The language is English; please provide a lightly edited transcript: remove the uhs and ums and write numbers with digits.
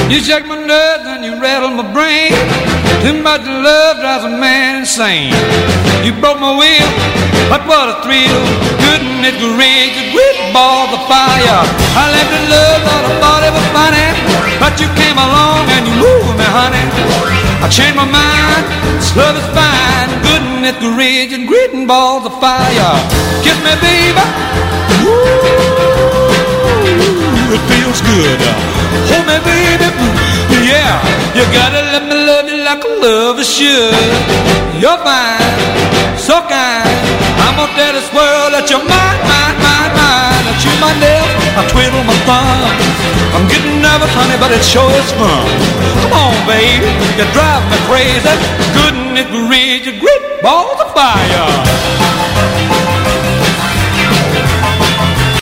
You shake my nerves and you rattle my brain. Too much love drives a man insane. You broke my will, but what a thrill. Goodness gracious, great balls of fire. I left in love, thought I thought it was funny, but you came along and you moved me, honey. I changed my mind, this love is fine. Goodness gracious, great balls of fire. Kiss me, baby. Ooh, it feels good. Hold me, baby. Yeah, you gotta let me love you like a lover should. You're fine, so kind. I'm gonna tell this world that you're mine, mine, mine, mine. I chew my nails, I twiddle my thumbs. I'm getting nervous, honey, but it sure is fun. Come on, baby, you drive me crazy. Goodness gracious, great balls of fire.